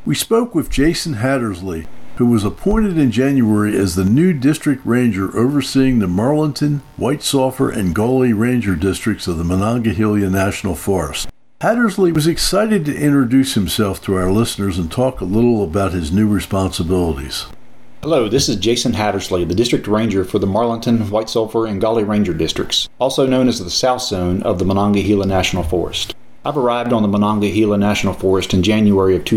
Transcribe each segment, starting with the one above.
We spoke with Jason Hattersley, who was appointed in January as the new district ranger overseeing the Marlington, White Sulphur, and Gauley Ranger districts of the Monongahela National Forest. Hattersley was excited to introduce himself to our listeners and talk a little about his new responsibilities. Hello, this is Jason Hattersley, the District Ranger for the Marlington, White Sulphur, and Gauley Ranger districts, also known as the South Zone of the Monongahela National Forest. I've arrived on the Monongahela National Forest in January of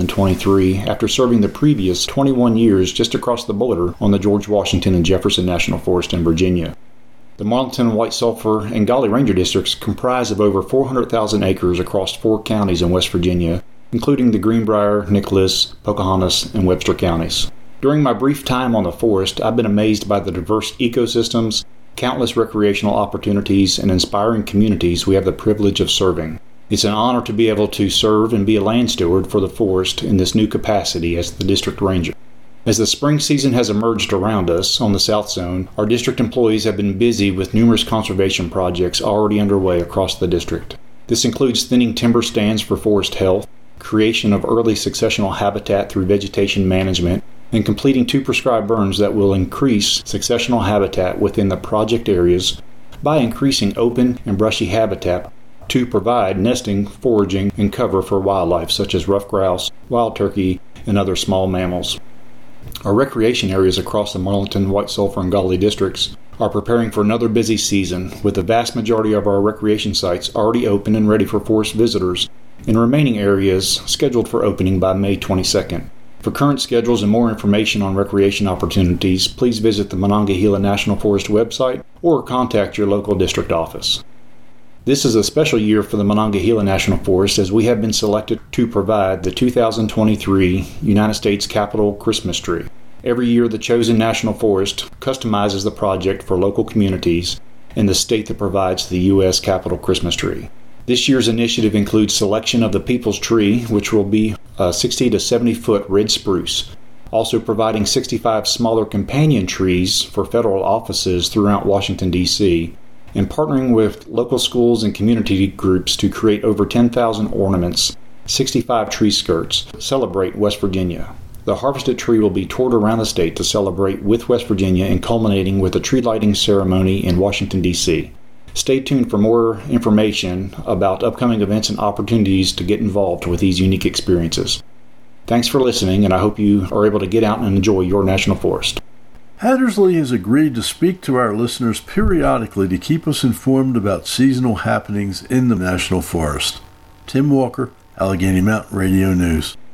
2023 after serving the previous 21 years just across the border on the George Washington and Jefferson National Forest in Virginia. The Marlington, White Sulphur, and Gauley Ranger districts comprise of over 400,000 acres across 4 counties in West Virginia, including the Greenbrier, Nicholas, Pocahontas, and Webster counties. During my brief time on the forest, I've been amazed by the diverse ecosystems, countless recreational opportunities, and inspiring communities we have the privilege of serving. It's an honor to be able to serve and be a land steward for the forest in this new capacity as the District Ranger. As the spring season has emerged around us on the South Zone, our district employees have been busy with numerous conservation projects already underway across the district. This includes thinning timber stands for forest health, creation of early successional habitat through vegetation management, and completing 2 prescribed burns that will increase successional habitat within the project areas by increasing open and brushy habitat to provide nesting, foraging, and cover for wildlife such as ruffed grouse, wild turkey, and other small mammals. Our recreation areas across the Marlington, White Sulphur, and Gauley districts are preparing for another busy season, with the vast majority of our recreation sites already open and ready for forest visitors, and remaining areas scheduled for opening by May 22nd. For current schedules and more information on recreation opportunities, please visit the Monongahela National Forest website or contact your local district office. This is a special year for the Monongahela National Forest as we have been selected to provide the 2023 United States Capitol Christmas tree. Every year, the chosen National Forest customizes the project for local communities in the state that provides the U.S. Capitol Christmas tree. This year's initiative includes selection of the People's Tree, which will be a 60 to 70 foot red spruce, also providing 65 smaller companion trees for federal offices throughout Washington, D.C., and partnering with local schools and community groups to create over 10,000 ornaments, 65 tree skirts, to celebrate West Virginia. The harvested tree will be toured around the state to celebrate with West Virginia and culminating with a tree lighting ceremony in Washington, D.C. Stay tuned for more information about upcoming events and opportunities to get involved with these unique experiences. Thanks for listening, and I hope you are able to get out and enjoy your national forest. Hattersley has agreed to speak to our listeners periodically to keep us informed about seasonal happenings in the National Forest. Tim Walker, Allegheny Mountain Radio News.